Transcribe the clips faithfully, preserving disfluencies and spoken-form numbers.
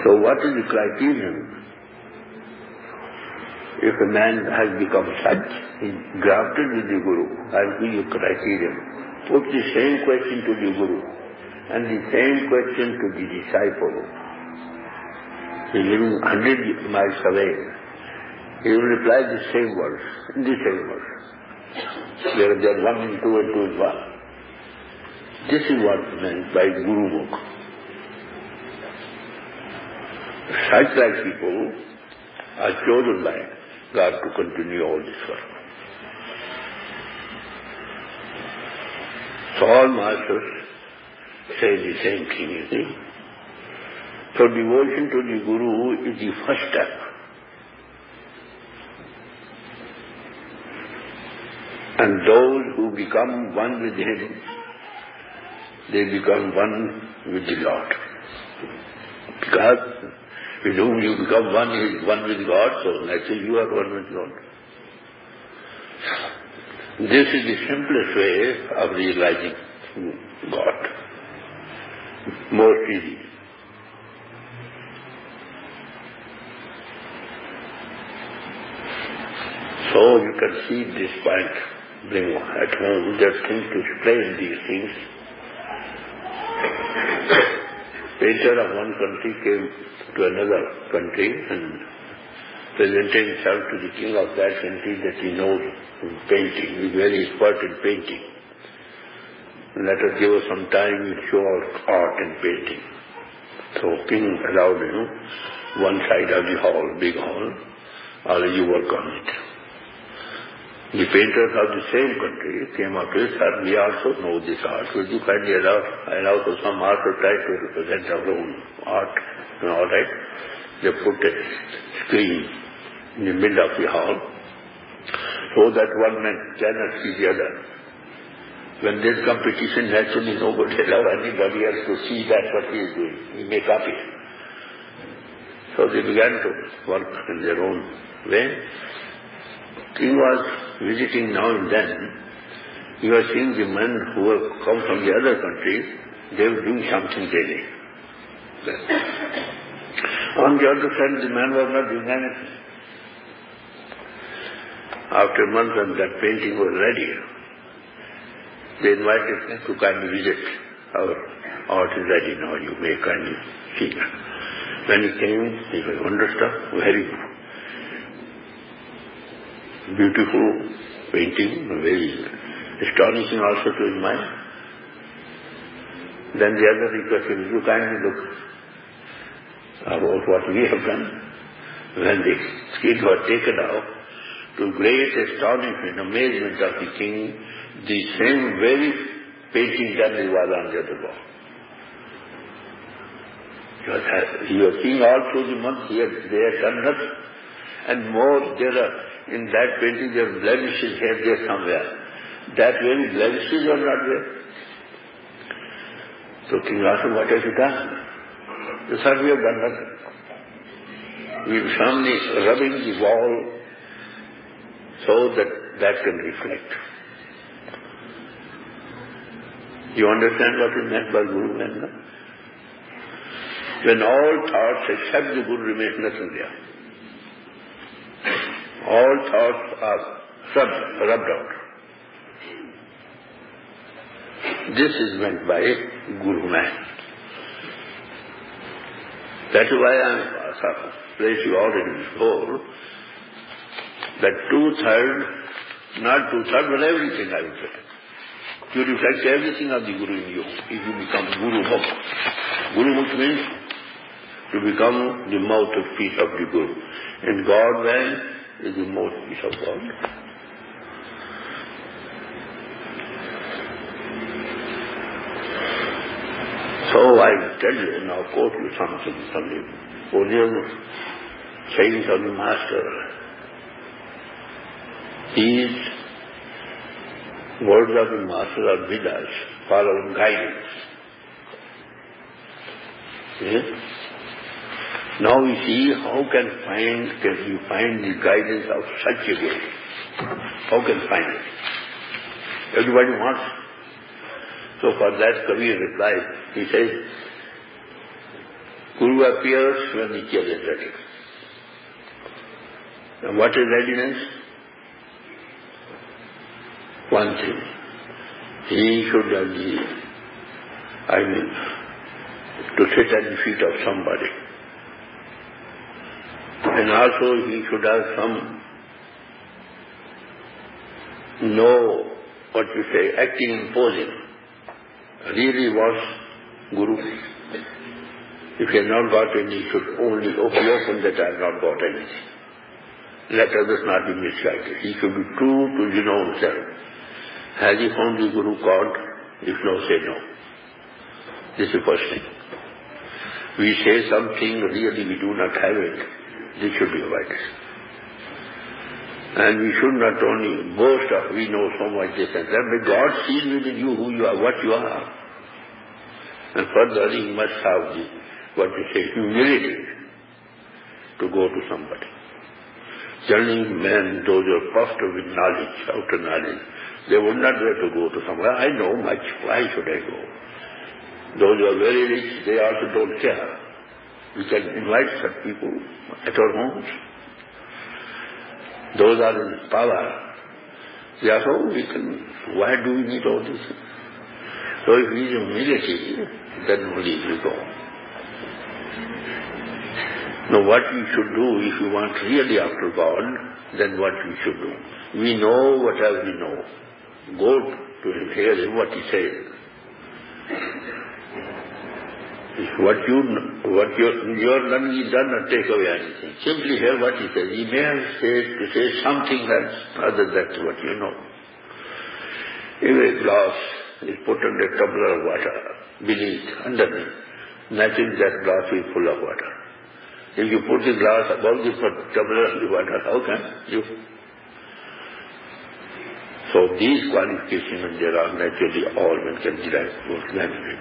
So what is the criterion? If a man has become such, he's grafted with the Guru, has been a criterion. Put the same question to the Guru and the same question to the disciple. He's living one hundred miles away. He will reply the same words, in the same words. There are one and two and two is one. This is what is meant by Guru Mukh. Such like people are chosen by God to continue all this work. So all masters say the same thing, you see. So devotion to the Guru is the first step. And those who become one with Him, they become one with the Lord. Because with whom you become one is one with God, so naturally you are one with God. This is the simplest way of realizing God. More easy. So you can see this point, bring at home, just think to explain these things. Painter of one country came to another country and presented himself to the king of that country that he knows painting. He is very expert in painting. Let us give us some time, we'll show our art in painting. So king allowed him one side of the hall, big hall, all you work on it. The painters of the same country came up to us, sir, we also know this art. Will you kindly allow, allow to some art to try to represent our own art? And all right. They put a screen in the middle of the hall so that one man cannot see the other. When there's competition, naturally nobody allow anybody else to see that what he is doing. He may copy. So they began to work in their own way. King was visiting now and then. He was seeing the men who have come from the other countries, they were doing something daily. On the other side, the man was not doing anything. After a month when that painting was ready, they invited him to kindly visit. Our art is ready now, you may kindly see. When he came, he was wonderstruck, very beautiful painting, very astonishing also to his mind. Then the other requested, you kindly look about what we have done. When the skin was taken out, to great astonishment, amazement of the king, the same very painting done was on the other wall. You are seeing all through the month here, they have done nothing. And more, there are, in that painting there are blemishes here, there somewhere. That very blemishes are not there. So king asked him, what have you done? He said, we have done nothing. We are firmly rubbing the wall so that that can reflect. You understand what is meant by Guru Ganga? When all thoughts except the Guru remain nothing there. All thoughts are rubbed, rubbed out. This is meant by Guru Man. That is why I have placed you already before that two-thirds, not two-thirds, but everything I will say. You reflect everything of the Guru in you if you become Guru Mukh. Guru Mukh means to become the mouthpiece of the Guru. And God man is the mouthpiece of God. So I will tell you, now quote you something from the original sayings of the Master. These words of the Master are with us for our guidance. Yes? Now we see how can find can we find the guidance of such a Guru. How can find it? Everybody wants. So for that Kabir replies, he says, Guru appears when the chair is ready. And what is readiness? One thing. He should have the, I mean, to sit at the feet of somebody. And also he should have some, know what you say, acting in posing. Really was Guru. If he has not got any, he should only be open that I have not got anything. Let others not be misguided. He should be true to you know himself. Has he found the Guru called? If no, say no. This is the first thing. We say something, really we do not have it. This should be avoided. And we should not only boast of we know so much this and that, but God sees within you who you are, what you are. And further, he must have the, what we say, humility to go to somebody. Generally, men, those who are puffed with knowledge, outer knowledge, they would not dare to go to somebody. I know much, why should I go? Those who are very rich, they also don't care. We can invite such people at our homes. Those are in power. They are so we can, why do we need all this? So if we have humility, then only we go. Now what we should do, if we want really after God, then what we should do? We know whatever we know. Go to him, hear him, what he says. What you, what your, your learning is done not take away anything. Simply hear what he says. He may have said to say something else other than what you know. If a glass is put under a tumbler of water, beneath, underneath, naturally that glass is full of water. If you put the glass above the tumbler of the water, how can you? So these qualifications, there are naturally all men can derive both naturally.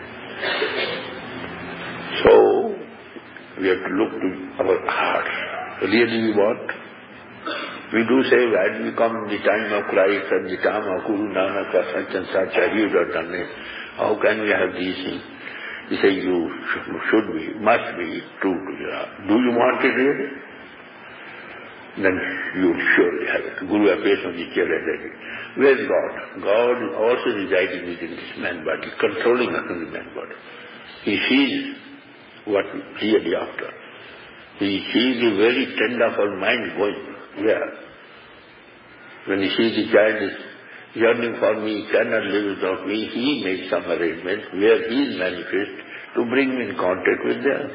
So, we have to look to our heart. Really we want? We do say, when we come in the time of Christ and the time of Guru Nanak or such and such, have you done it? How can we have these things? We say, you should be, must be true to your heart. Do you want it really? Then you will surely have it. Guru appears on the chair and ready. Where is God? God is also residing within this man body, controlling us in the man body. He sees what really after. He sees the very trend of our mind going where. When he sees the child is yearning for me, cannot live without me, he makes some arrangement where he is manifest to bring me in contact with them.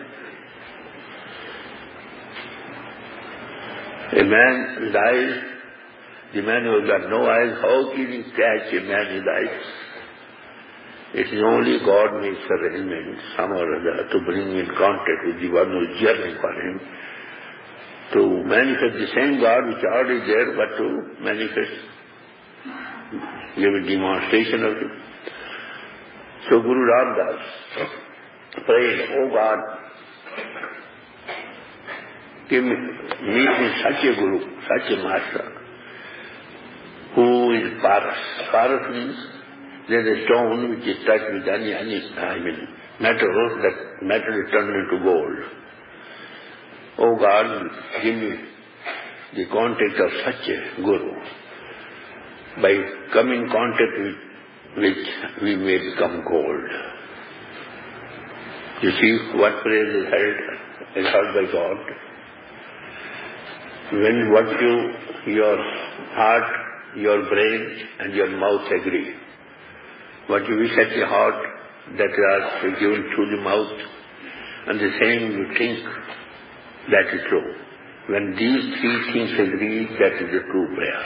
A man with eyes, the man who has got no eyes, how can he catch a man with eyes? It is only God makes arrangements, somehow or other, to bring in contact with the one who is yearning for him, to manifest the same God which is already there, but to manifest, give a demonstration of it. So Guru Ramdas prayed, oh God, give me, meet me such a Guru, such a Master, who is Paras. Paras means there is a stone which is touched with any, any I mean, metal, that metal is turned into gold. Oh God, give me the contact of such a Guru. By coming in contact with which we may become gold. You see what prayer is held, is held by God. When what you, your heart, your brain and your mouth agree. What you wish at your heart, that is given through the mouth, and the same you think, that is true. When these three things agree, that is the true prayer.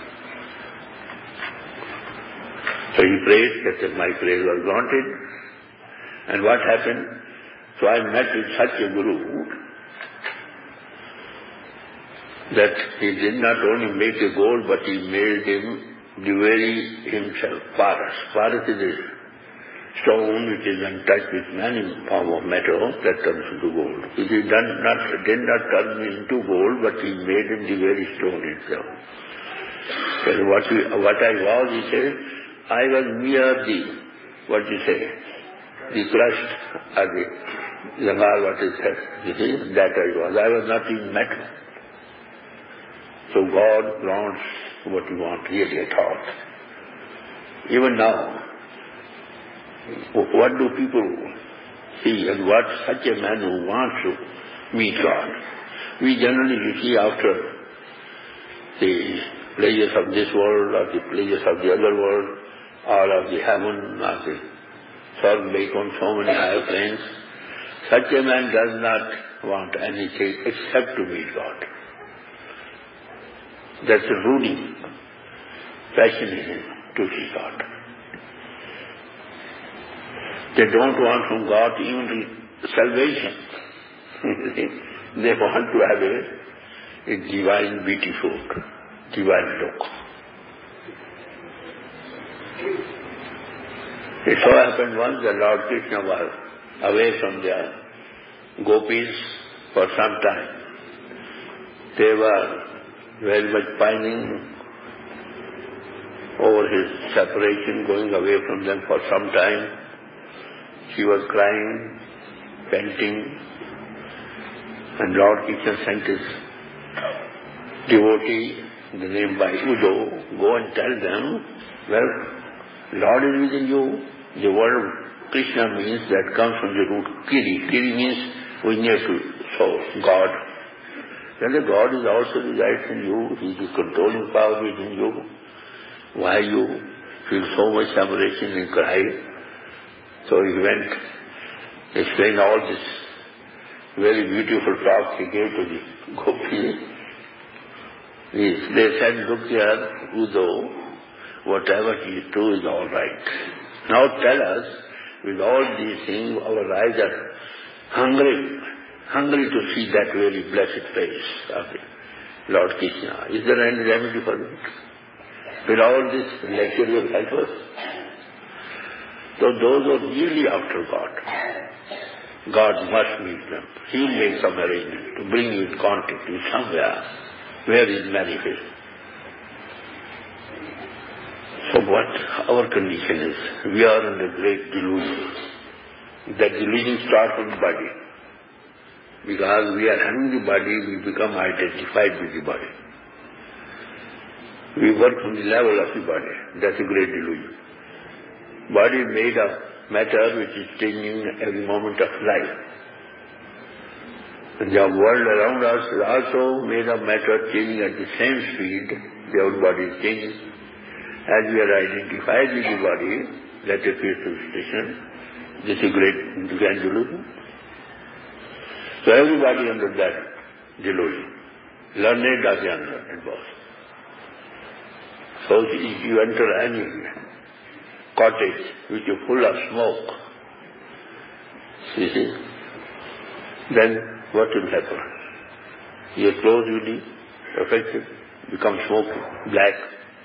So he prayed that my prayer was granted. And what happened? So I met with such a Guru that he did not only make a gold, but he made him the very himself, Paras. Paras is a stone which is when touched with many form of metal, that turns into gold. He did not, did not turn into gold, but he made him the very stone itself. And what, we, what I was, he said, I was mere the, what you say, the crushed or the Zangar, what is that? You see, that I was. I was not even met. So God grants what you want really at all. Even now, what do people see and what such a man who wants to meet God? We generally, you see, after the pleasures of this world or the pleasures of the other world or of the heaven or the Swarg Vaikunth, so many higher planes, such a man does not want anything except to meet God. That's a ruling passion in him to see God. They don't want from God even salvation. They want to have a, a divine beautiful, divine look. It so happened once that Lord Krishna was away from the gopis for some time. They were very much pining over his separation, going away from them for some time. She was crying, panting, and Lord Krishna sent his devotee, the name by Udo, go and tell them, well, Lord is within you. The word Krishna means that comes from the root Kiri. Kiri means we near to soul, God. Then the God is also resides in you. He is the controlling power within you. Why you feel so much separation and cry? So he went, explained all this very beautiful talk he gave to the gopis. They said, look here, Udo, whatever he is true is all right. Now tell us, with all these things, our eyes are hungry, hungry to see that very blessed face of the Lord Krishna. Is there any remedy for it? Will all this lecture will help us? So those who are really after God, God must meet them. He will make some arrangement to bring you in contact with somewhere where He is manifest. So what our condition is, we are under great delusion. That delusion starts from the body. Because we are having the body, we become identified with the body. We work from the level of the body. That's a great delusion. Body is made of matter which is changing every moment of life. And the world around us is also made of matter changing at the same speed. The whole body is changing. As we are identified with the body, that appears to the station. This is a great grand delusion. So everybody under that delusion. Learned or the unlearned both. So if you enter any cottage which is full of smoke, you see, then what will happen? Your clothes will be affected, become smoky, black.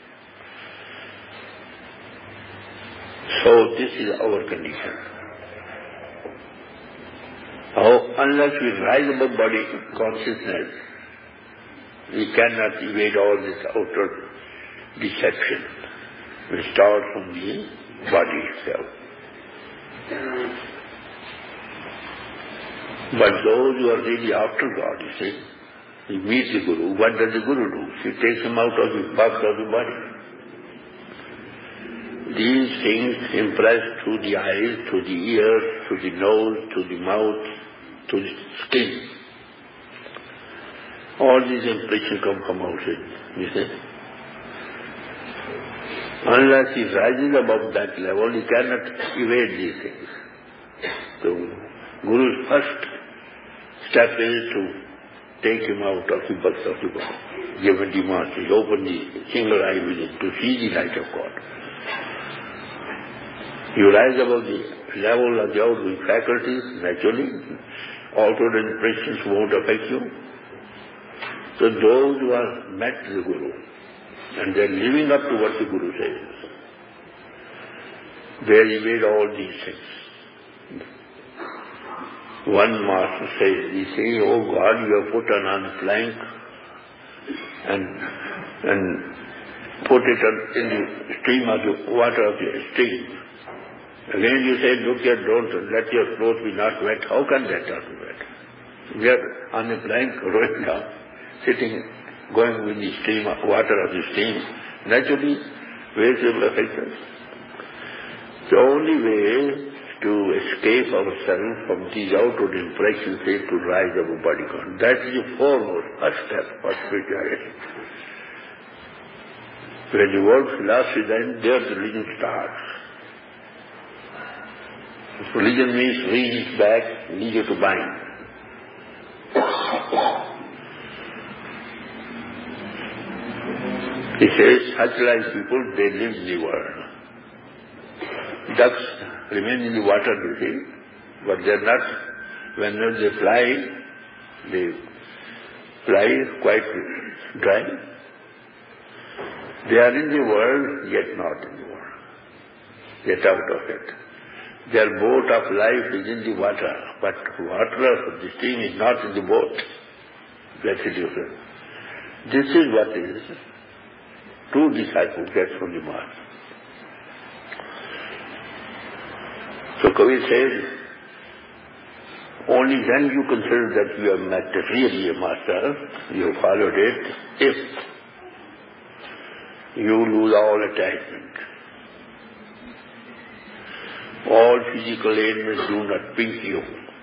So this is our condition. Oh, unless we rise above body consciousness, we cannot evade all this outer deception. We start from the body itself. But those who are really after God, you see, he meets the Guru. What does the Guru do? He takes him out of the box of the body. These things impressed through the eyes, through the ears, through the nose, through the mouth, through the skin. All these impressions come from outside, you see. Unless he rises above that level, he cannot evade these things. So, Guru's first step is to take him out of the box of the body, give him the mastery, open the single eye within to see the light of God. You rise above the level of the outgoing faculties, naturally, outward impressions won't affect you. So those who have met the Guru, and they are living up to what the Guru says, they evade all these things. One master says, he says, oh God, you have put an on plank and, and put it in the stream of the water of the stream. Again you say, look here, don't let your clothes be not wet. How can that not be wet? We are on a plank rowing down, sitting, going with the stream, water of the stream. Naturally, waves will affect us. The only way to escape ourselves from these outward impressions is to rise above body content. That is the foremost, first step for spirituality. When the world philosophy then, there the religion starts. If religion means reach back, lead you to bind. He says, such like people, they live in the world. Ducks remain in the water, you see, but they are not, whenever they fly, they fly quite dry. They are in the world, yet not in the world, yet out of it. Their boat of life is in the water, but water of the stream is not in the boat. That's it, you say. This is what is true disciple gets from the Master. So Kavi says, only then you consider that you have met really a master, you have followed it, if you lose all attachment. All physical ailments do not pinch you.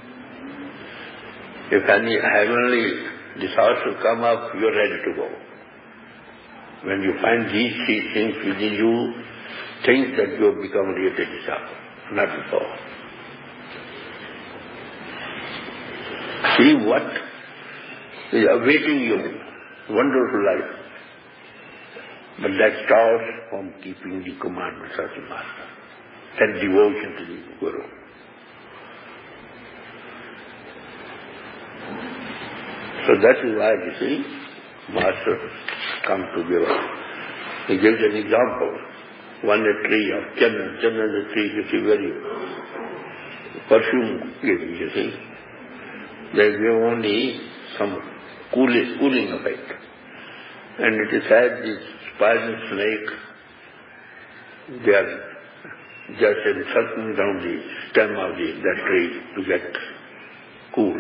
If any heavenly disaster come up, you are ready to go. When you find these three things within you, think that you have become a real disciple. Not before. See what is awaiting you, wonderful life. But that starts from keeping the commandments of the Master and devotion to the Guru. So that is why, you see, Master come to give us. He gives an example. One a tree of chandan, chandan is a tree, you see, very perfume giving, you see. They give only some cooling, cooling effect. And it is said this poison snake, they are just encircling down the stem of the, that tree to get cool.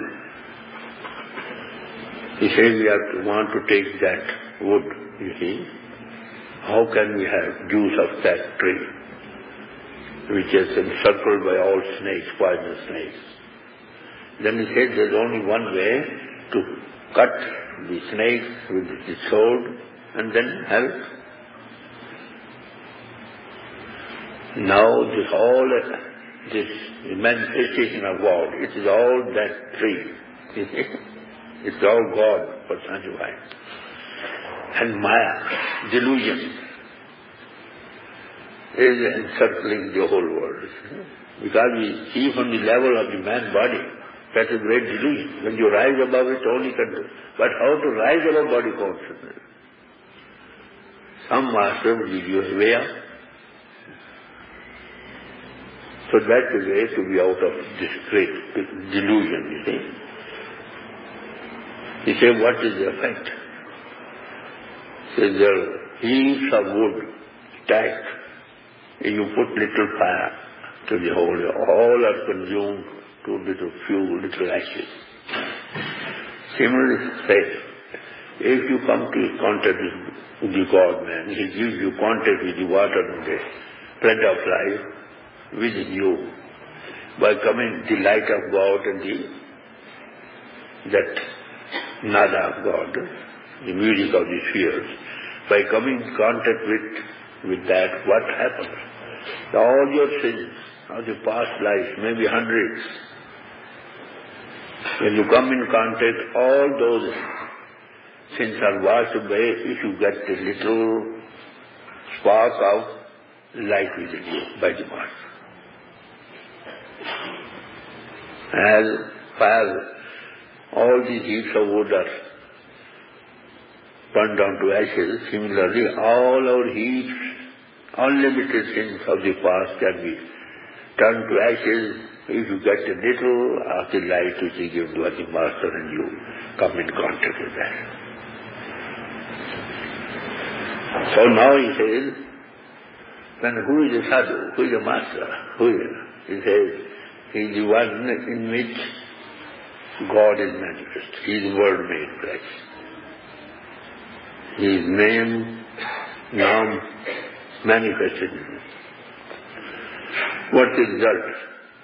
He says we have to want to take that wood, you see. How can we have juice of that tree, which is encircled by all snakes, poisonous snakes? Then he said there's only one way to cut the snake with the sword and then have it. Now this all, this manifestation of God, it is all that tree. It's all God personified. And Maya, delusion, is encircling the whole world. Because we see from the level of the man's body, that is great delusion. When you rise above it, only can do. But how to rise above body consciousness? Some master will give you a way up. So that's the way to be out of this great delusion, you see. He said, what is the effect? He says, there are heaps of wood stacked, and you put little fire to the whole, all are consumed to little few little ashes. Similarly, says, if you come to contact with the God-man, he gives you contact with the water and the bread of life within you. By coming the light of God and the that nada of God, the music of the spheres, by coming in contact with, with that, what happens? All your sins of the past life, maybe hundreds, when you come in contact, all those sins are washed away if you get a little spark of light within you by the Master. As fire, all these heaps of wood are burned down to ashes, similarly all our heaps, unlimited sins of the past can be turned to ashes if you get a little of the light which is given by the Master and you come in contact with that. So now he says, then who is a sadhu? Who is a master? Who is He says, he is the one in which God is manifest. He is Word made flesh. His name, Naam, manifested in him. What's the result?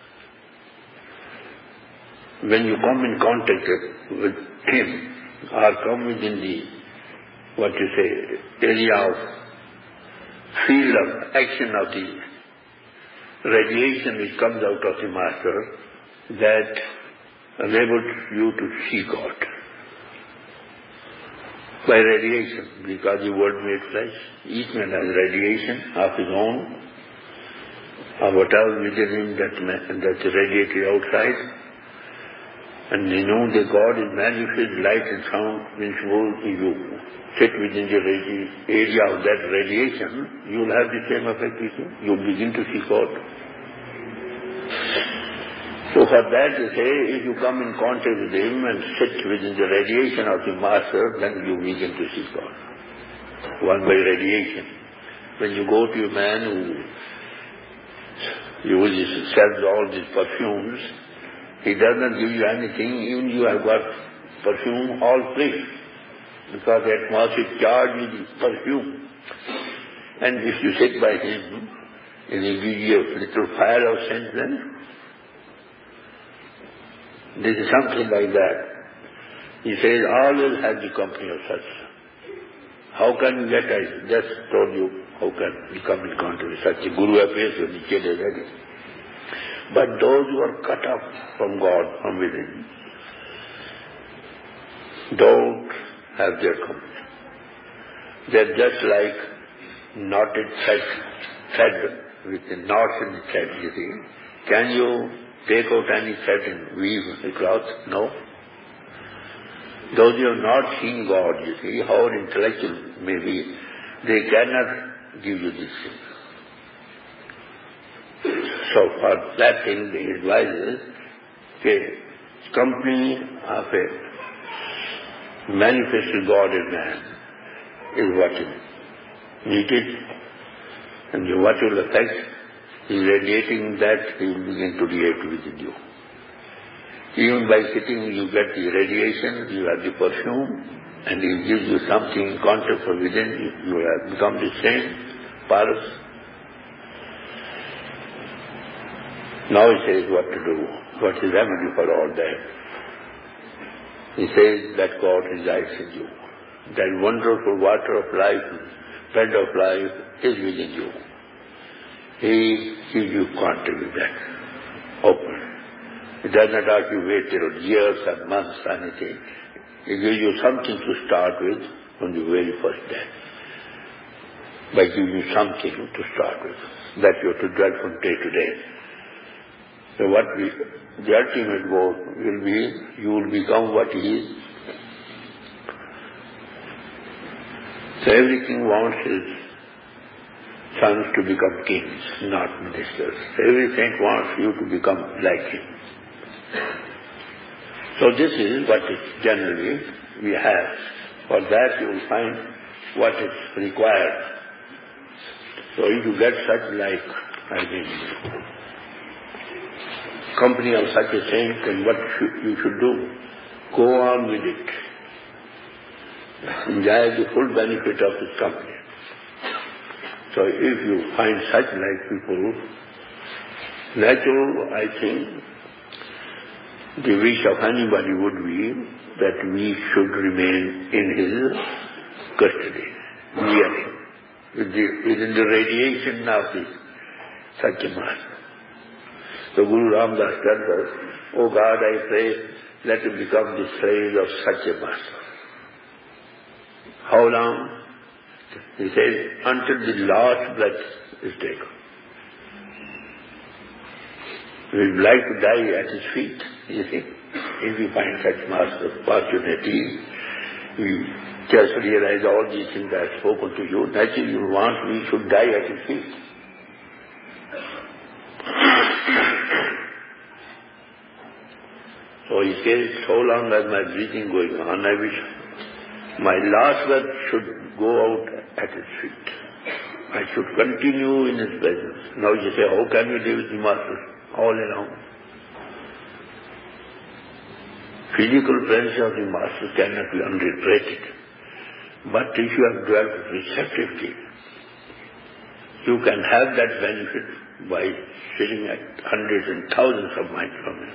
When you come in contact with him, or come within the, what you say, area of, field of action of the radiation which comes out of the Master, that enables you to see God. By radiation, because the Word made flesh, each man has radiation of his own, or whatever within him that, that's radiated outside. And they know that God is manifest, light and sound, means if you sit within the radi- area of that radiation, you will have the same effect with you. You will begin to see God. So for that they say, if you come in contact with him and sit within the radiation of the Master, then you begin to see God. One by radiation. When you go to a man who uses, sells all these perfumes, he does not give you anything, even you have got perfume all free, because the atmosphere is charged with perfume. And if you sit by him, and he gives you a little fire of scent, then this is something like that. He says, always have the company of such. How can you get, I just told you, how can you come in contact with such? A Guru appears when the kid is ready. But those who are cut off from God, from within, don't have their company. They're just like knotted thread, thread with the knots in the thread, you see. Can you take out any thread and weave a cloth? No. Those who have not seen God, you see, however intellectual may be, they cannot give you this thing. So for that thing, the advice is, okay, company of a manifested God in man is what is needed, and what will affect is radiating that, he will begin to react within you. Even by sitting, you get the radiation, you have the perfume, and he gives you something in contact from within, you have become the same, paras. Now he says what to do, what is remedy for all that. He says that God resides in you. That wonderful water of life, bread of life is within you. He gives you contact with that, open. He does not ask you wait till years or months or anything. He gives you something to start with on the very first day. By giving you something to start with, that you have to dwell from day to day. So what we, the ultimate goal will be, you will become what he is. So everything wants his sons to become kings, not ministers. Every saint wants you to become like him. So this is what is generally we have. For that you will find what is required. So if you get such like, I mean, company of such a saint, then what should, you should do? Go on with it. Enjoy the full benefit of this company. So if you find such like people, natural, I think, the wish of anybody would be that we should remain in his custody, near him, with the, within the radiation of his Satya Master. So Guru Ramdas tells us, oh God, I pray, let him become the slave of Satya Master. How long? He says, until the last breath is taken. We would like to die at his feet, you see. If we find such master opportunity, we just realize all these things I have spoken to you, naturally you want we should die at his feet. So he says, so long as my breathing going on, I wish my last breath should go out at his feet. I should continue in his presence. Now you say, how can we live with the master? all around. Physical presence of the Master cannot be underrated. But if you have developed receptivity, you can have that benefit by sitting at hundreds and thousands of miles from him.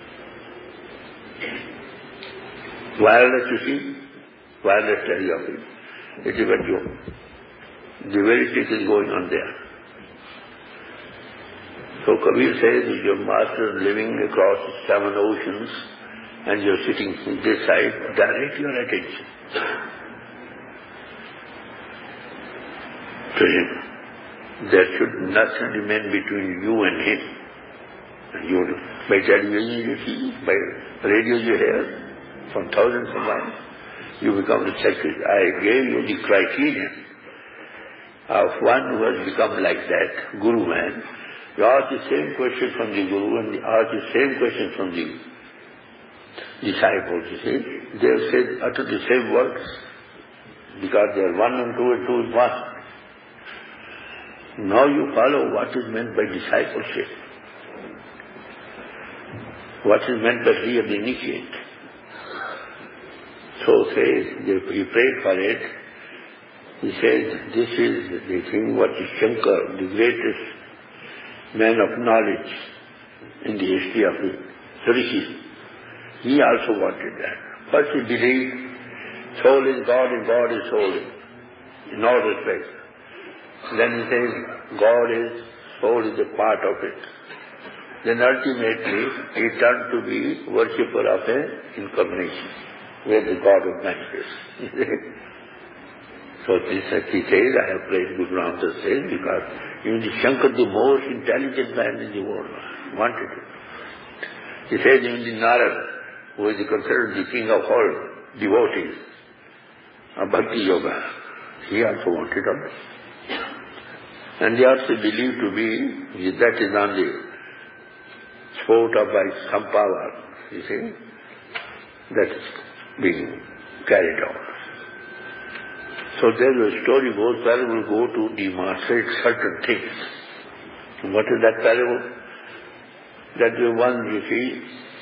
Wireless, you see, wireless telegraphy. It is what you, the very trick is going on there. So Kabir says, if your master is living across seven oceans and you're sitting on this side, direct your attention to him. There should nothing remain between you and him. And you, by television you see, by radio you hear, from thousands of miles, you become the secretary. I gave you the criterion of one who has become like that, Guru man. You ask the same question from the Guru and you ask the same question from the disciples, you see. They have said, utter the same words, because they are one and two and two is one. Now you follow what is meant by discipleship. What is meant by real initiate. So says, he prayed for it. He says, this is the thing what is Shankar, the greatest man of knowledge in the history of the Rishis. He also wanted that. First he believed soul is God and God is soul in all respects. Then he says God is, soul is a part of it. Then ultimately he turned to be worshipper of an incarnation, where the God of manifests. So this he says, I have prayed Guru Ram Das says, because even the Shankar, the most intelligent man in the world, wanted it. He says even the Narad, who is considered the king of all devotees of Bhakti Yoga, he also wanted it. And they also believed to be, that is only sport of by some power, you see, that is being carried out. So there a story goes, parable go to demonstrate certain things. What is that parable? That the one, you see,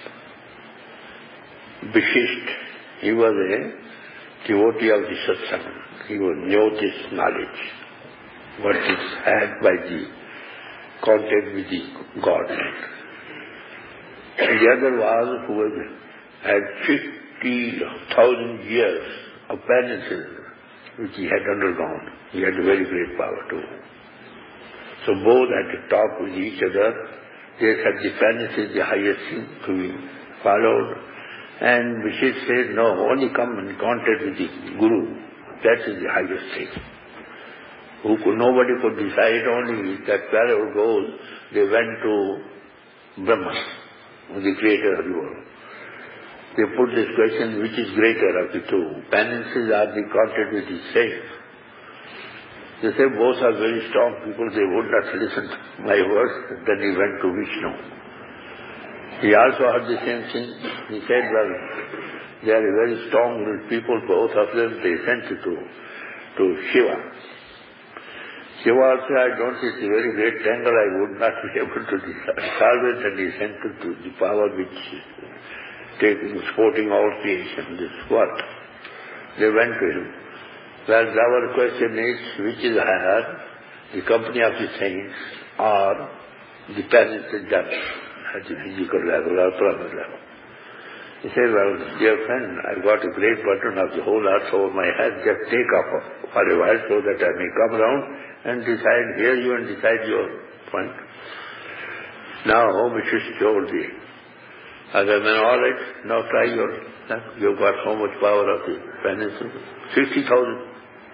Vishisht, he was a devotee of the satsang. He knew this knowledge, what is had by the contact with the God. And the other was who had fifty thousand years of penances which he had undergone. He had a very great power too. So both had to talk with each other. They said the penance is the highest thing to be followed. And Vishisht said, no, only come in contact with the Guru. That is the highest thing. Who could, nobody could decide, only that parable goes, they went to Brahma, the creator of the world. They put this question, which is greater of the two? Penances are the contact with the saint. They say both are very strong people, they would not listen to my words. Then he went to Vishnu. He also heard the same thing. He said, well, they are very strong people, both of them. They sent it to, to Shiva. Shiva also, I don't see, it's a very great tangle, I would not be able to solve it, and he sent it to the power which taking, supporting all creation, this what? They went to him. Well, our question is, which is higher, the company of the saints or the penance done at the physical level or private level? He said, well, dear friend, I've got a great burden of the whole earth over my head, just take up for a while so that I may come round and decide, hear you and decide your point. Now, Vishisht told the other man, all right, now try your luck. You've got so much power of the penance. Sixty thousand.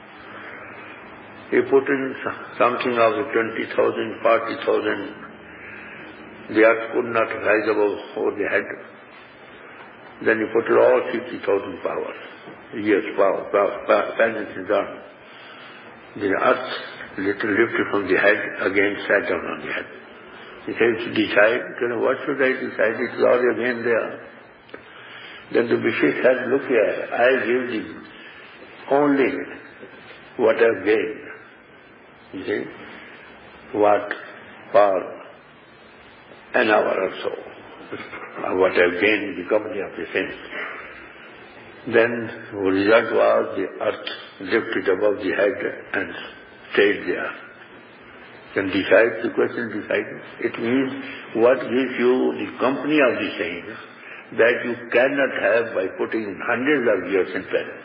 He put in something of the twenty thousand, forty thousand. The earth could not rise above over the head. Then he put all fifty thousand powers. Yes, power, power, power penance is done. The earth little lifted from the head, again sat down on the head. He said, to decide, you know, what should I decide? It is all again there. Then the Vishisht said, look here, I give thee only what I have gained. You see, what, power, an hour or so, what I've gained in the company of the saints. Then the result was the earth lifted above the head and stayed there. Can decide the question decided. It means what gives you the company of the saints that you cannot have by putting hundreds of years in penance.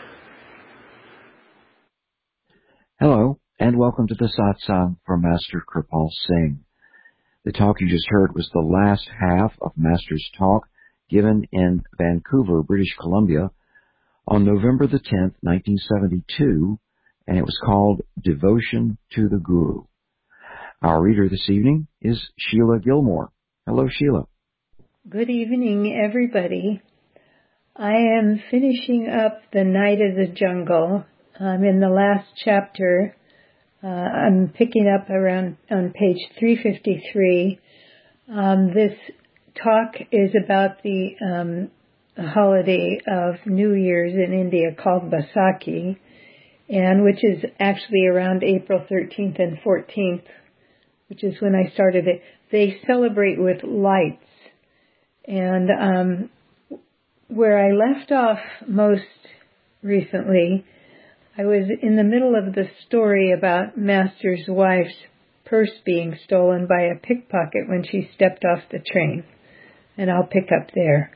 Hello, and welcome to the satsang from Master Kirpal Singh. The talk you just heard was the last half of Master's talk given in Vancouver, British Columbia, on November the tenth, nineteen seventy-two, and it was called Devotion to the Guru. Our reader this evening is Sheila Gilmore. Hello, Sheila. Good evening, everybody. I am finishing up The Night of the Jungle. I'm in the last chapter. Uh, I'm picking up around on page three fifty-three. Um, this talk is about the um, holiday of New Year's in India called Baisakhi, and which is actually around April thirteenth and fourteenth, which is when I started it. They celebrate with lights. And um, where I left off most recently, I was in the middle of the story about Master's wife's purse being stolen by a pickpocket when she stepped off the train. And I'll pick up there.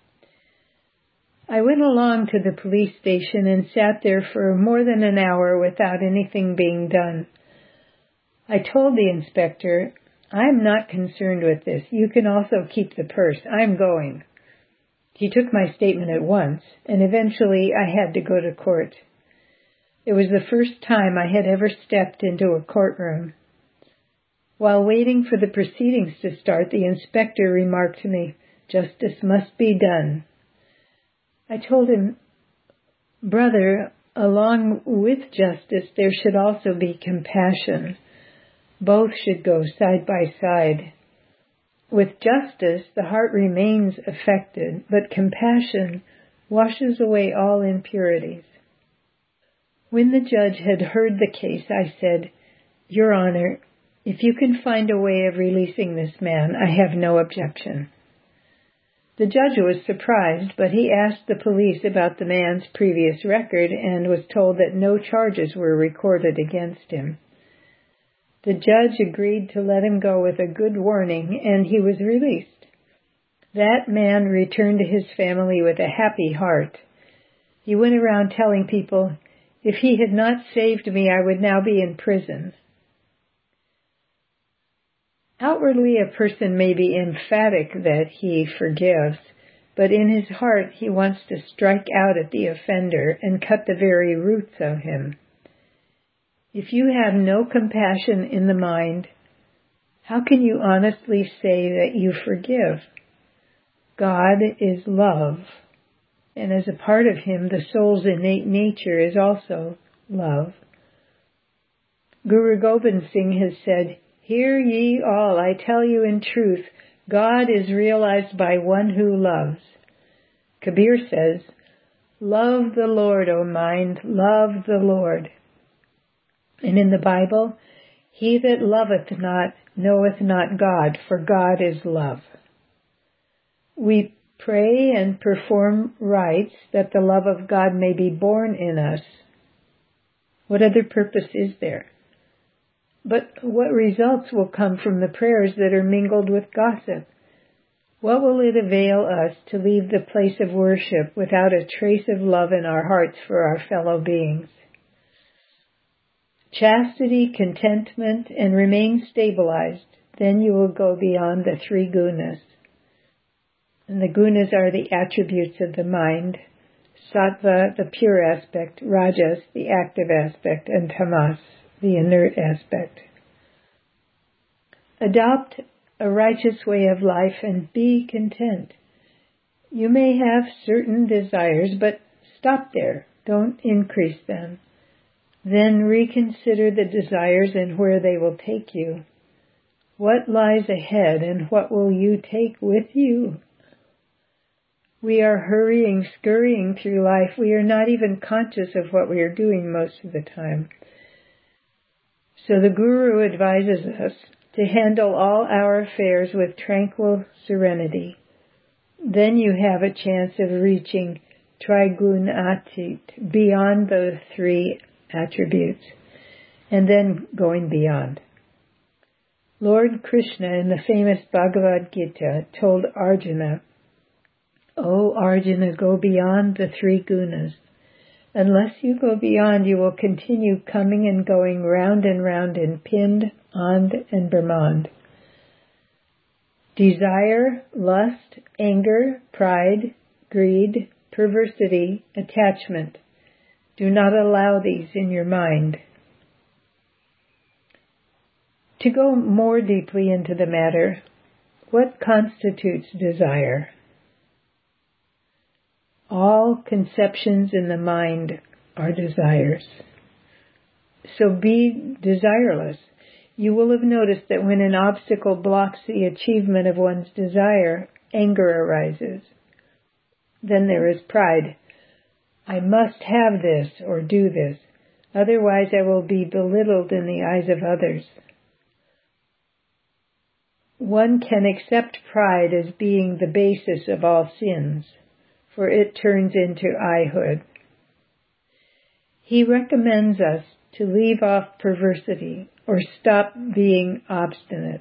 I went along to the police station and sat there for more than an hour without anything being done. I told the inspector, I'm not concerned with this. You can also keep the purse. I'm going. He took my statement at once, and eventually I had to go to court. It was the first time I had ever stepped into a courtroom. While waiting for the proceedings to start, the inspector remarked to me, "Justice must be done." I told him, "Brother, along with justice, there should also be compassion. Both should go side by side. With justice, the heart remains affected, but compassion washes away all impurities." When the judge had heard the case, I said, "Your Honor, if you can find a way of releasing this man, I have no objection." The judge was surprised, but he asked the police about the man's previous record and was told that no charges were recorded against him. The judge agreed to let him go with a good warning, and he was released. That man returned to his family with a happy heart. He went around telling people, "If he had not saved me, I would now be in prison." Outwardly, a person may be emphatic that he forgives, but in his heart he wants to strike out at the offender and cut the very roots of him. If you have no compassion in the mind, how can you honestly say that you forgive? God is love, and as a part of him, the soul's innate nature is also love. Guru Gobind Singh has said, "Hear ye all, I tell you in truth, God is realized by one who loves." Kabir says, "Love the Lord, O mind, love the Lord." And in the Bible, "He that loveth not knoweth not God, for God is love." We pray and perform rites that the love of God may be born in us. What other purpose is there? But what results will come from the prayers that are mingled with gossip? What will it avail us to leave the place of worship without a trace of love in our hearts for our fellow beings? Chastity, contentment, and remain stabilized, then you will go beyond the three gunas. And the gunas are the attributes of the mind, sattva, the pure aspect, rajas, the active aspect, and tamas, the inert aspect. Adopt a righteous way of life and be content. You may have certain desires, but stop there. Don't increase them. Then reconsider the desires and where they will take you. What lies ahead and what will you take with you? We are hurrying, scurrying through life. We are not even conscious of what we are doing most of the time. So the Guru advises us, to handle all our affairs with tranquil serenity. Then you have a chance of reaching Trigunātit, beyond those three attributes, and then going beyond. Lord Krishna in the famous Bhagavad Gita told Arjuna, "O Arjuna, go beyond the three gunas. Unless you go beyond, you will continue coming and going round and round in Pind, And, and Brahmand. Desire, lust, anger, pride, greed, perversity, attachment. Do not allow these in your mind." To go more deeply into the matter, what constitutes desire? All conceptions in the mind are desires. So be desireless. You will have noticed that when an obstacle blocks the achievement of one's desire, anger arises. Then there is pride. I must have this or do this, otherwise I will be belittled in the eyes of others. One can accept pride as being the basis of all sins, for it turns into I-hood. He recommends us to leave off perversity or stop being obstinate.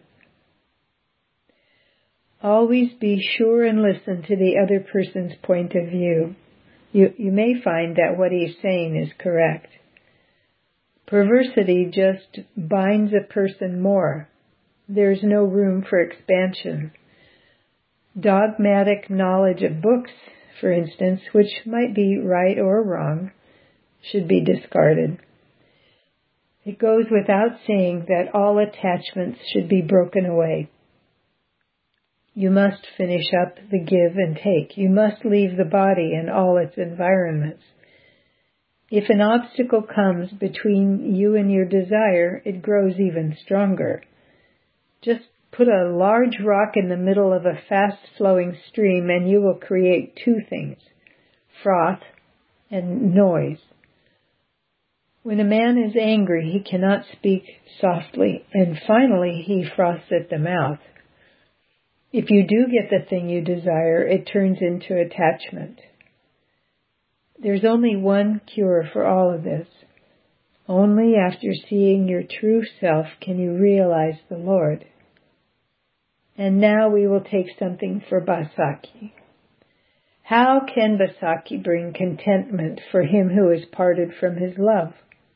Always be sure and listen to the other person's point of view. You, you may find that what he's saying is correct. Perversity just binds a person more. There's no room for expansion. Dogmatic knowledge of books, for instance, which might be right or wrong, should be discarded. It goes without saying that all attachments should be broken away. You must finish up the give and take. You must leave the body and all its environments. If an obstacle comes between you and your desire, it grows even stronger. Just put a large rock in the middle of a fast-flowing stream and you will create two things, froth and noise. When a man is angry, he cannot speak softly, and finally he froths at the mouth. If you do get the thing you desire, it turns into attachment. There's only one cure for all of this. Only after seeing your true self can you realize the Lord. And now we will take something for Vaisakhi. How can Vaisakhi bring contentment for him who is parted from his love?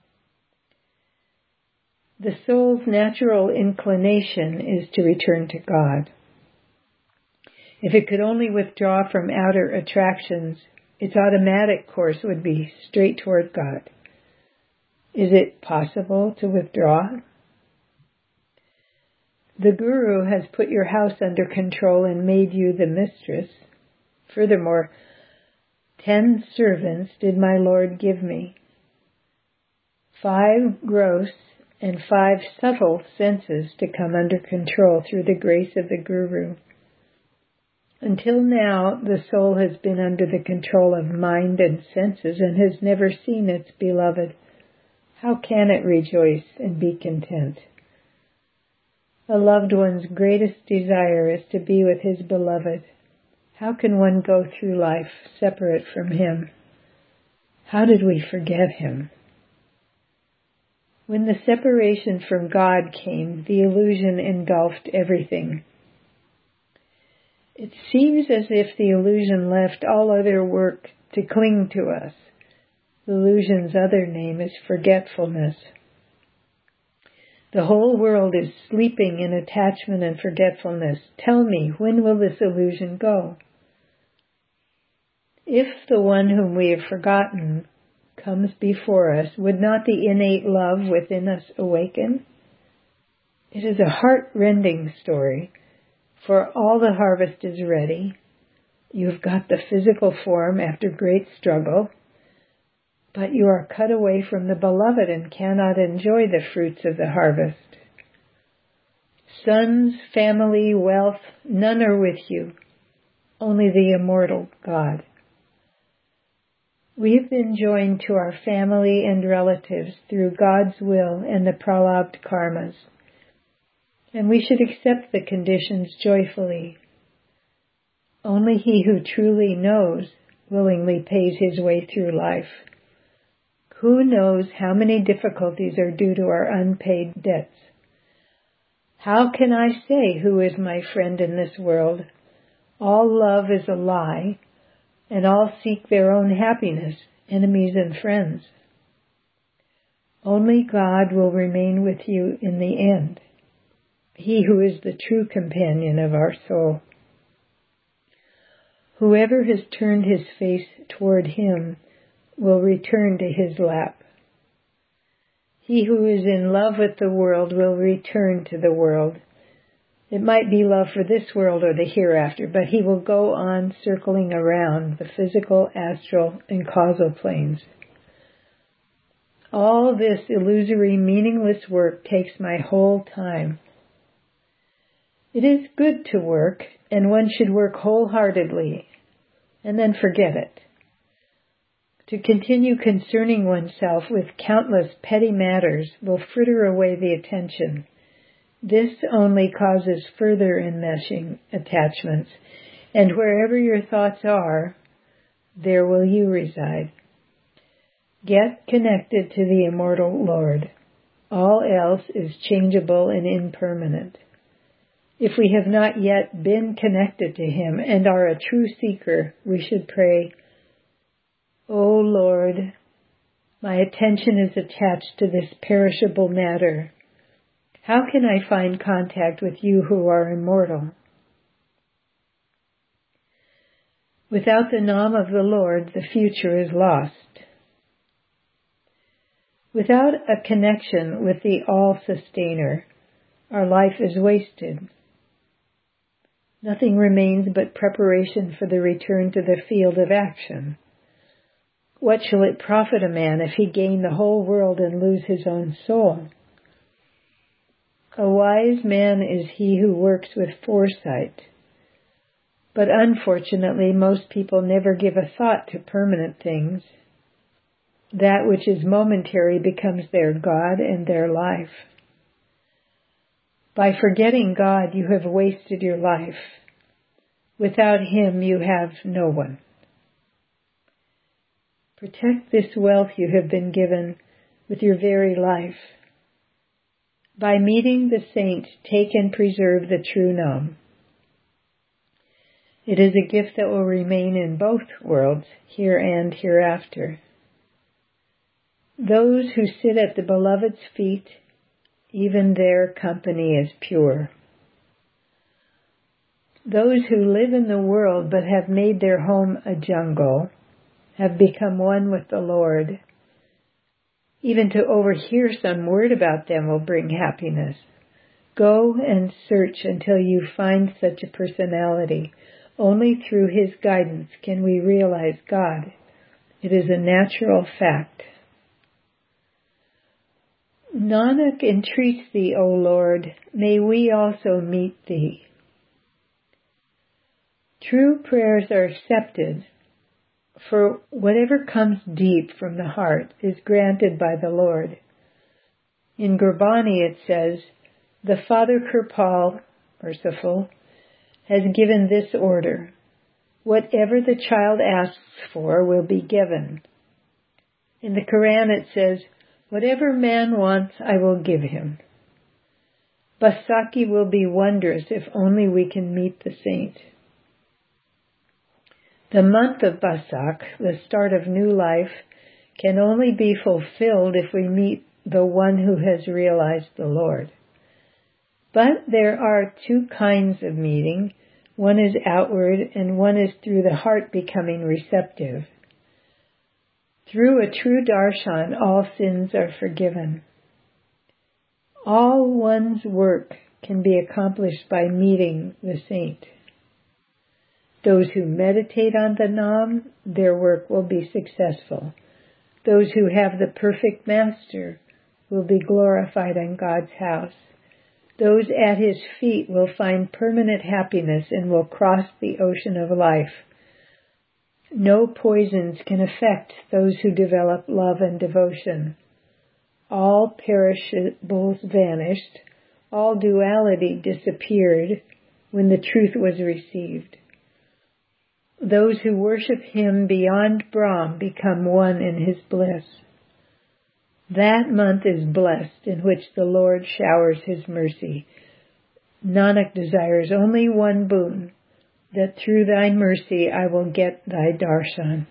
The soul's natural inclination is to return to God. If it could only withdraw from outer attractions, its automatic course would be straight toward God. Is it possible to withdraw? The Guru has put your house under control and made you the mistress. Furthermore, ten servants did my Lord give me. Five gross and five subtle senses to come under control through the grace of the Guru. Until now, the soul has been under the control of mind and senses and has never seen its beloved. How can it rejoice and be content? A loved one's greatest desire is to be with his beloved. How can one go through life separate from him? How did we forget him? When the separation from God came, the illusion engulfed everything. It seems as if the illusion left all other work to cling to us. The illusion's other name is forgetfulness. The whole world is sleeping in attachment and forgetfulness. Tell me, when will this illusion go? If the one whom we have forgotten comes before us, would not the innate love within us awaken? It is a heart-rending story, for all the harvest is ready. You've got the physical form after great struggle, but you are cut away from the beloved and cannot enjoy the fruits of the harvest. Sons, family, wealth, none are with you, only the immortal God. We have been joined to our family and relatives through God's will and the pralabdha karmas. and we should accept the conditions joyfully. Only he who truly knows willingly pays his way through life. Who knows how many difficulties are due to our unpaid debts? How can I say who is my friend in this world? All love is a lie, and all seek their own happiness, enemies and friends. Only God will remain with you in the end, he who is the true companion of our soul. Whoever has turned his face toward him will return to his lap. He who is in love with the world will return to the world. It might be love for this world or the hereafter, but he will go on circling around the physical, astral, and causal planes. All this illusory, meaningless work takes my whole time. It is good to work, and one should work wholeheartedly, and then forget it. To continue concerning oneself with countless petty matters will fritter away the attention. This only causes further enmeshing attachments, and wherever your thoughts are, there will you reside. Get connected to the immortal Lord. All else is changeable and impermanent. If we have not yet been connected to him and are a true seeker, we should pray, O Lord, my attention is attached to this perishable matter. How can I find contact with you who are immortal? Without the Nam of the Lord, the future is lost. Without a connection with the All-Sustainer, our life is wasted. Nothing remains but preparation for the return to the field of action. What shall it profit a man if he gain the whole world and lose his own soul? A wise man is he who works with foresight. But unfortunately, most people never give a thought to permanent things. That which is momentary becomes their God and their life. By forgetting God, you have wasted your life. Without him, you have no one. Protect this wealth you have been given with your very life. By meeting the saint, take and preserve the true Nam. It is a gift that will remain in both worlds, here and hereafter. Those who sit at the beloved's feet, even their company is pure. Those who live in the world but have made their home a jungle have become one with the Lord. Even to overhear some word about them will bring happiness. Go and search until you find such a personality. Only through his guidance can we realize God. It is a natural fact. Nanak entreats thee, O Lord, may we also meet thee. True prayers are accepted, for whatever comes deep from the heart is granted by the Lord. In Gurbani it says, the Father Kirpal, merciful, has given this order. Whatever the child asks for will be given. In the Quran it says, whatever man wants, I will give him. Baisakhi will be wondrous if only we can meet the saint. The month of Basak, the start of new life, can only be fulfilled if we meet the one who has realized the Lord. But there are two kinds of meeting. One is outward and one is through the heart becoming receptive. Through a true darshan, all sins are forgiven. All one's work can be accomplished by meeting the saint. Those who meditate on the Nam, their work will be successful. Those who have the perfect master will be glorified in God's house. Those at his feet will find permanent happiness and will cross the ocean of life. No poisons can affect those who develop love and devotion. All perishables vanished, all duality disappeared when the truth was received. Those who worship him beyond Brahm become one in his bliss. That month is blessed in which the Lord showers his mercy. Nanak desires only one boon, that through thy mercy I will get thy darshan.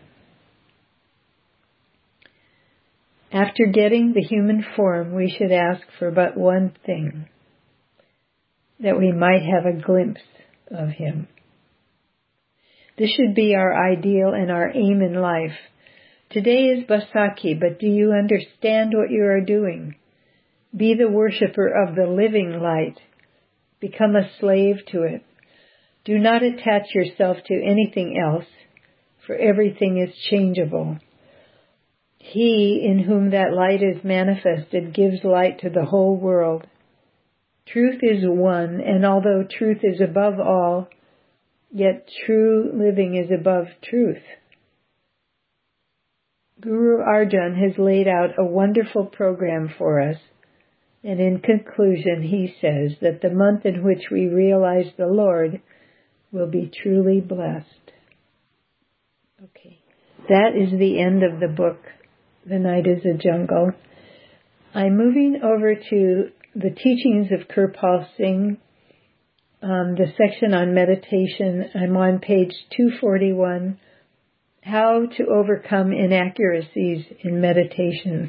After getting the human form, we should ask for but one thing, that we might have a glimpse of him. This should be our ideal and our aim in life. Today is Baisakhi, but do you understand what you are doing? Be the worshipper of the living light. Become a slave to it. Do not attach yourself to anything else, for everything is changeable. He in whom that light is manifested gives light to the whole world. Truth is one, and although truth is above all, yet true living is above truth. Guru Arjan has laid out a wonderful program for us, and in conclusion he says that the month in which we realize the Lord will be truly blessed. Okay, that is the end of the book, The Night is a Jungle. I'm moving over to the teachings of Kirpal Singh, um, the section on meditation. I'm on page two forty-one, How to Overcome Inaccuracies in Meditation.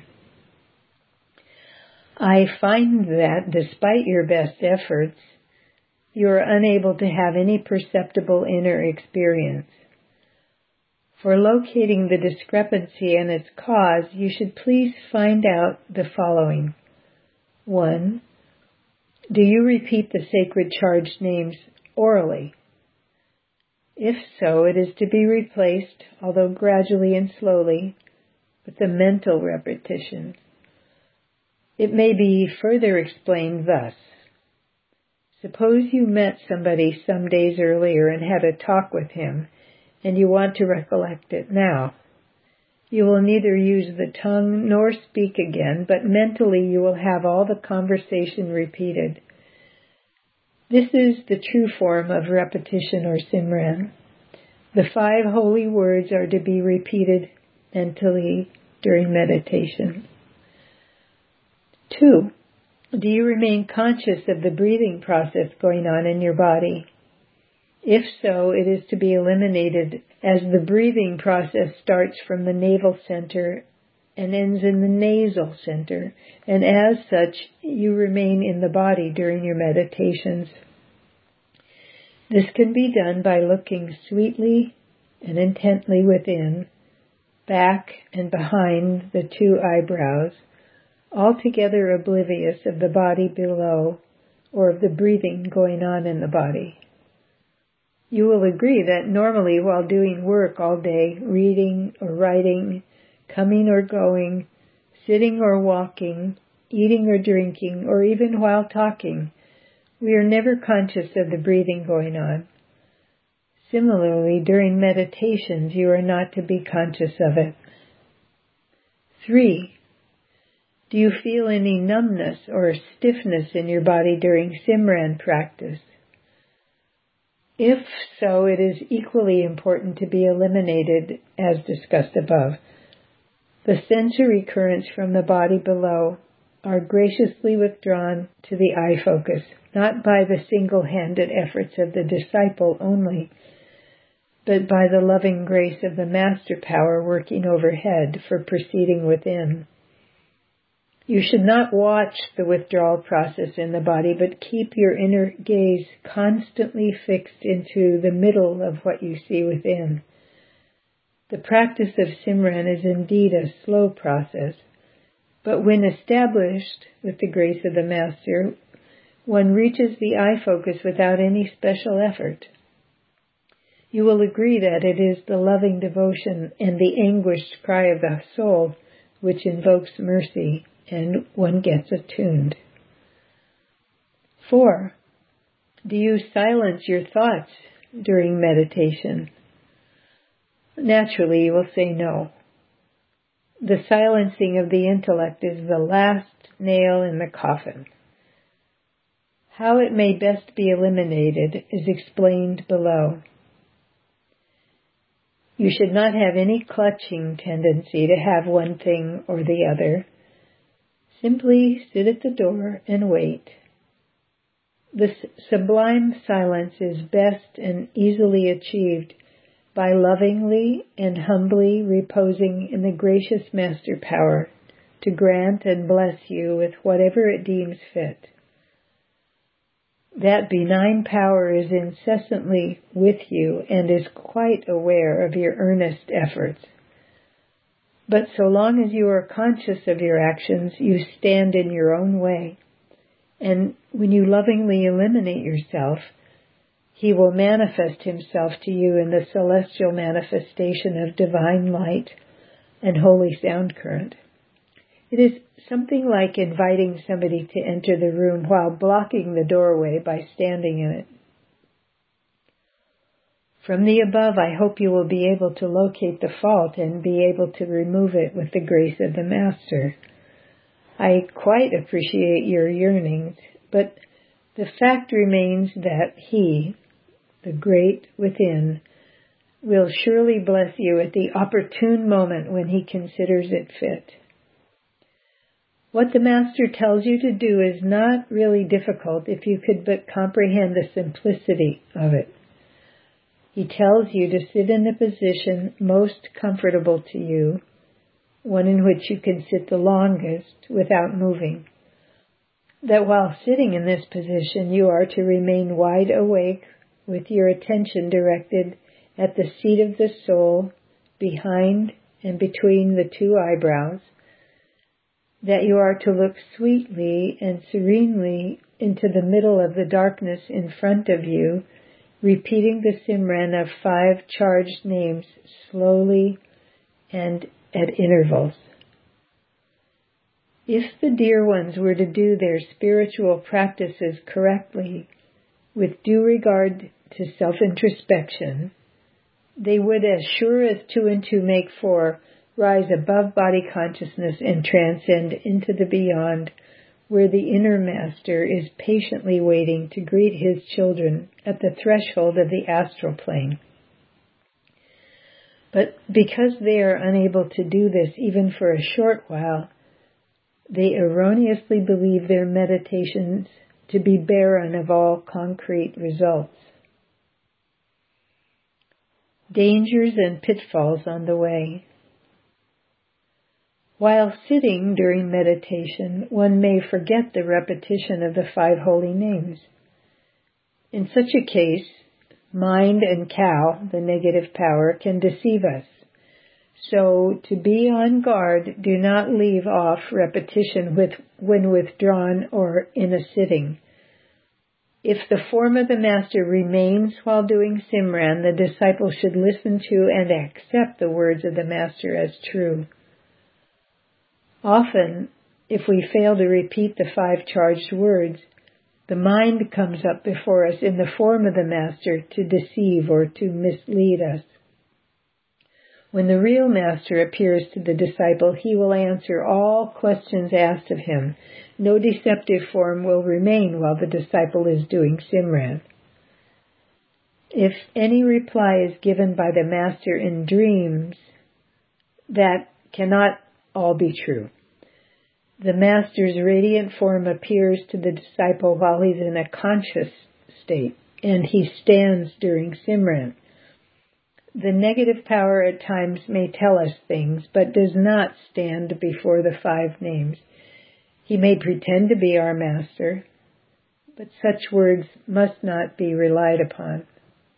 I find that, despite your best efforts, you are unable to have any perceptible inner experience. For locating the discrepancy and its cause, you should please find out the following. One, do you repeat the sacred charged names orally? If so, it is to be replaced, although gradually and slowly, with the mental repetition. It may be further explained thus. Suppose you met somebody some days earlier and had a talk with him, and you want to recollect it now. You will neither use the tongue nor speak again, but mentally you will have all the conversation repeated. This is the true form of repetition or Simran. The five holy words are to be repeated mentally during meditation. Two, do you remain conscious of the breathing process going on in your body? If so, it is to be eliminated, as the breathing process starts from the navel center and ends in the nasal center, and as such, you remain in the body during your meditations. This can be done by looking sweetly and intently within, back and behind the two eyebrows, altogether oblivious of the body below or of the breathing going on in the body. You will agree that normally while doing work all day, reading or writing, coming or going, sitting or walking, eating or drinking, or even while talking, we are never conscious of the breathing going on. Similarly, during meditations, you are not to be conscious of it. Three, do you feel any numbness or stiffness in your body during Simran practice? If so, it is equally important to be eliminated as discussed above. The sensory currents from the body below are graciously withdrawn to the eye focus, not by the single-handed efforts of the disciple only, but by the loving grace of the master power working overhead for proceeding within. You should not watch the withdrawal process in the body, but keep your inner gaze constantly fixed into the middle of what you see within. The practice of Simran is indeed a slow process, but when established with the grace of the Master, one reaches the eye focus without any special effort. You will agree that it is the loving devotion and the anguished cry of the soul which invokes mercy, and one gets attuned. Four, do you silence your thoughts during meditation? Naturally, you will say no. The silencing of the intellect is the last nail in the coffin. How it may best be eliminated is explained below. You should not have any clutching tendency to have one thing or the other. Simply sit at the door and wait. The sublime silence is best and easily achieved by lovingly and humbly reposing in the gracious Master Power to grant and bless you with whatever it deems fit. That benign power is incessantly with you and is quite aware of your earnest efforts. But so long as you are conscious of your actions, you stand in your own way. And when you lovingly eliminate yourself, He will manifest Himself to you in the celestial manifestation of divine light and holy sound current. It is something like inviting somebody to enter the room while blocking the doorway by standing in it. From the above, I hope you will be able to locate the fault and be able to remove it with the grace of the Master. I quite appreciate your yearnings, but the fact remains that He, the Great Within, will surely bless you at the opportune moment when He considers it fit. What the Master tells you to do is not really difficult if you could but comprehend the simplicity of it. He tells you to sit in the position most comfortable to you, one in which you can sit the longest without moving. That while sitting in this position, you are to remain wide awake with your attention directed at the seat of the soul behind and between the two eyebrows, that you are to look sweetly and serenely into the middle of the darkness in front of you, repeating the Simran of five charged names slowly and at intervals. If the dear ones were to do their spiritual practices correctly, with due regard to self-introspection, they would, as sure as two and two make four, rise above body consciousness and transcend into the beyond, where the inner Master is patiently waiting to greet His children at the threshold of the astral plane. But because they are unable to do this even for a short while, they erroneously believe their meditations to be barren of all concrete results. Dangers and pitfalls on the way. While sitting during meditation, one may forget the repetition of the five holy names. In such a case, mind and cow, the negative power, can deceive us. So, to be on guard, do not leave off repetition with, when withdrawn or in a sitting. If the form of the Master remains while doing Simran, the disciple should listen to and accept the words of the Master as true. Often, if we fail to repeat the five charged words, the mind comes up before us in the form of the Master to deceive or to mislead us. When the real Master appears to the disciple, he will answer all questions asked of him. No deceptive form will remain while the disciple is doing Simran. If any reply is given by the Master in dreams, that cannot all be true. The Master's radiant form appears to the disciple while he's in a conscious state, and he stands during Simran. The negative power at times may tell us things, but does not stand before the five names. He may pretend to be our Master, but such words must not be relied upon.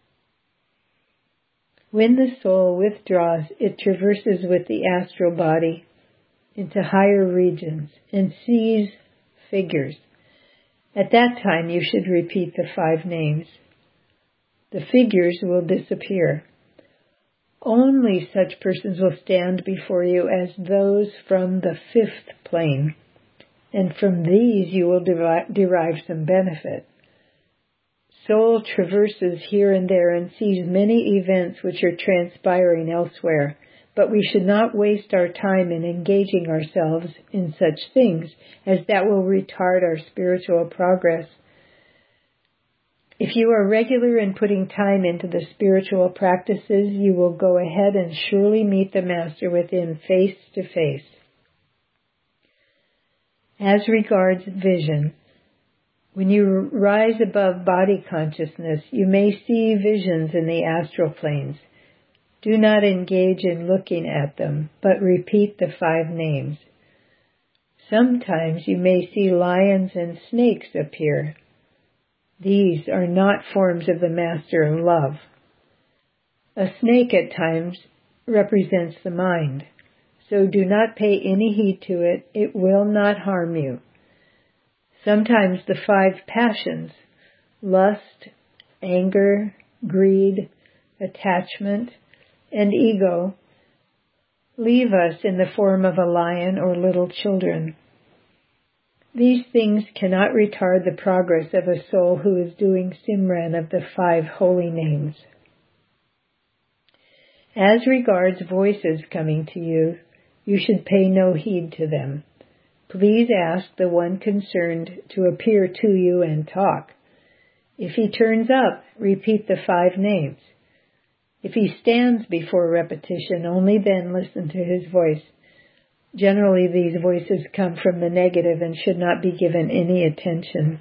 When the soul withdraws, it traverses with the astral body into higher regions and sees figures. At that time, you should repeat the five names. The figures will disappear. Only such persons will stand before you as those from the fifth plane, and from these you will derive some benefit. Soul traverses here and there and sees many events which are transpiring elsewhere, but we should not waste our time in engaging ourselves in such things, as that will retard our spiritual progress. If you are regular in putting time into the spiritual practices, you will go ahead and surely meet the Master within face to face. As regards vision, when you rise above body consciousness, you may see visions in the astral planes. Do not engage in looking at them, but repeat the five names. Sometimes you may see lions and snakes appear. These are not forms of the Master of Love. A snake at times represents the mind, so do not pay any heed to it. It will not harm you. Sometimes the five passions, lust, anger, greed, attachment, and ego, leave us in the form of a lion or little children. These things cannot retard the progress of a soul who is doing Simran of the five holy names. As regards voices coming to you, you should pay no heed to them. Please ask the one concerned to appear to you and talk. If he turns up, repeat the five names. If he stands before repetition, only then listen to his voice. Generally, these voices come from the negative and should not be given any attention.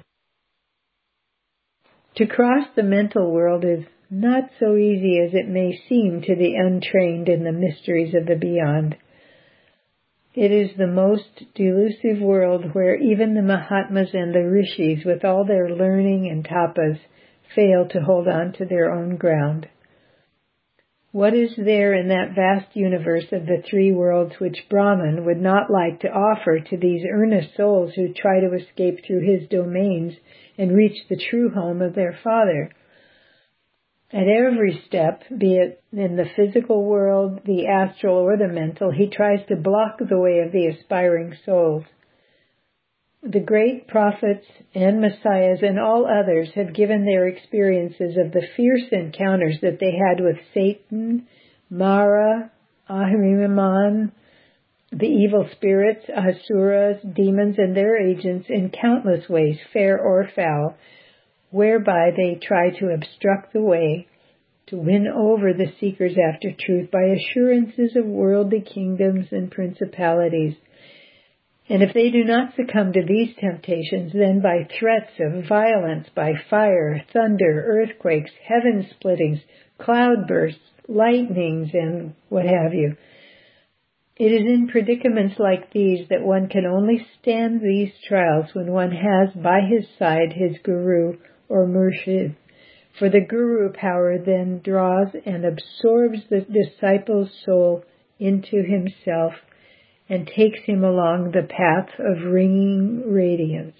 To cross the mental world is not so easy as it may seem to the untrained in the mysteries of the beyond. It is the most delusive world where even the Mahatmas and the Rishis, with all their learning and tapas, fail to hold on to their own ground. What is there in that vast universe of the three worlds which Brahman would not like to offer to these earnest souls who try to escape through his domains and reach the true home of their Father? At every step, be it in the physical world, the astral, or the mental, he tries to block the way of the aspiring souls. The great prophets and messiahs and all others have given their experiences of the fierce encounters that they had with Satan, Mara, Ahriman, the evil spirits, asuras, demons, and their agents in countless ways, fair or foul, whereby they try to obstruct the way, to win over the seekers after truth by assurances of worldly kingdoms and principalities. And if they do not succumb to these temptations, then by threats of violence, by fire, thunder, earthquakes, heaven splittings, cloud bursts, lightnings, and what have you. It is in predicaments like these that one can only stand these trials when one has by his side his guru or murshid. For the guru power then draws and absorbs the disciple's soul into himself and takes him along the path of ringing radiance.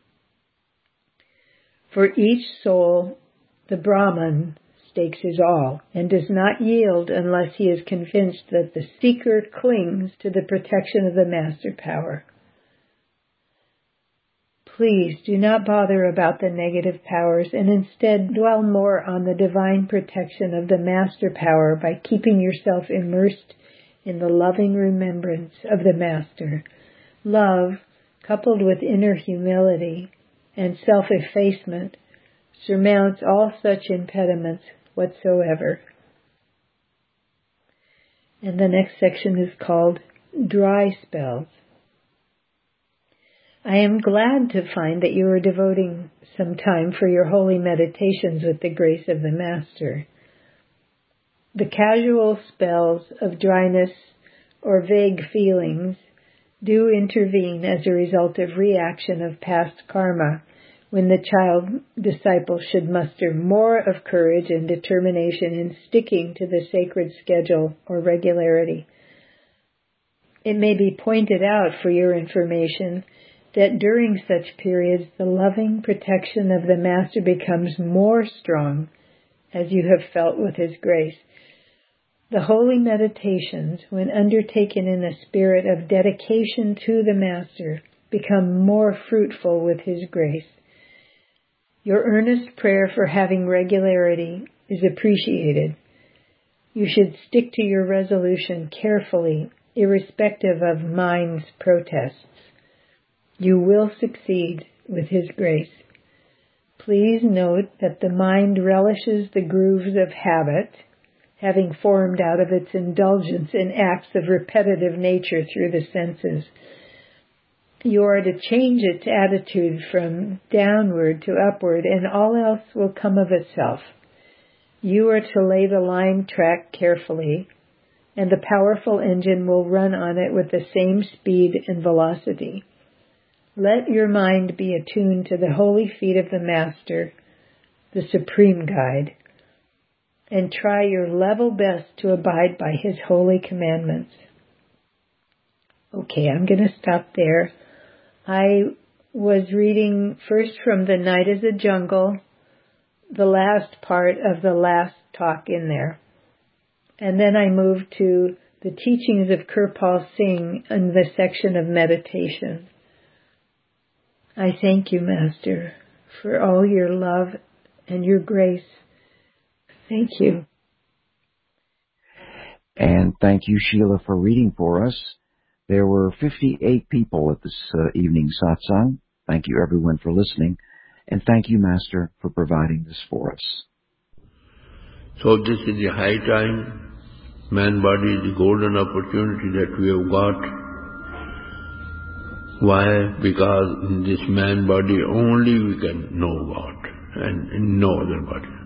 For each soul, the Brahman stakes his all and does not yield unless he is convinced that the seeker clings to the protection of the master power. Please do not bother about the negative powers and instead dwell more on the divine protection of the master power by keeping yourself immersed in the loving remembrance of the Master. Love, coupled with inner humility and self-effacement, surmounts all such impediments whatsoever. And the next section is called Dry Spells. I am glad to find that you are devoting some time for your holy meditations with the grace of the Master. The casual spells of dryness or vague feelings do intervene as a result of reaction of past karma, when the child disciple should muster more of courage and determination in sticking to the sacred schedule or regularity. It may be pointed out for your information that during such periods the loving protection of the Master becomes more strong, as you have felt with his grace. The holy meditations, when undertaken in a spirit of dedication to the Master, become more fruitful with his grace. Your earnest prayer for having regularity is appreciated. You should stick to your resolution carefully, irrespective of mind's protests. You will succeed with his grace. Please note that the mind relishes the grooves of habit, having formed out of its indulgence in acts of repetitive nature through the senses. You are to change its attitude from downward to upward, and all else will come of itself. You are to lay the line track carefully, and the powerful engine will run on it with the same speed and velocity. Let your mind be attuned to the holy feet of the Master, the Supreme Guide, and try your level best to abide by His holy commandments. Okay, I'm going to stop there. I was reading first from The Night of the Jungle, the last part of the last talk in there. And then I moved to the teachings of Kirpal Singh in the section of meditation. I thank you, Master, for all your love and your grace. Thank you. And thank you, Sheila, for reading for us. There were fifty-eight people at this uh, evening satsang. Thank you, everyone, for listening. And thank you, Master, for providing this for us. So this is the high time. Man body is the golden opportunity that we have got. Why? Because in this man body only we can know about, and in no other body.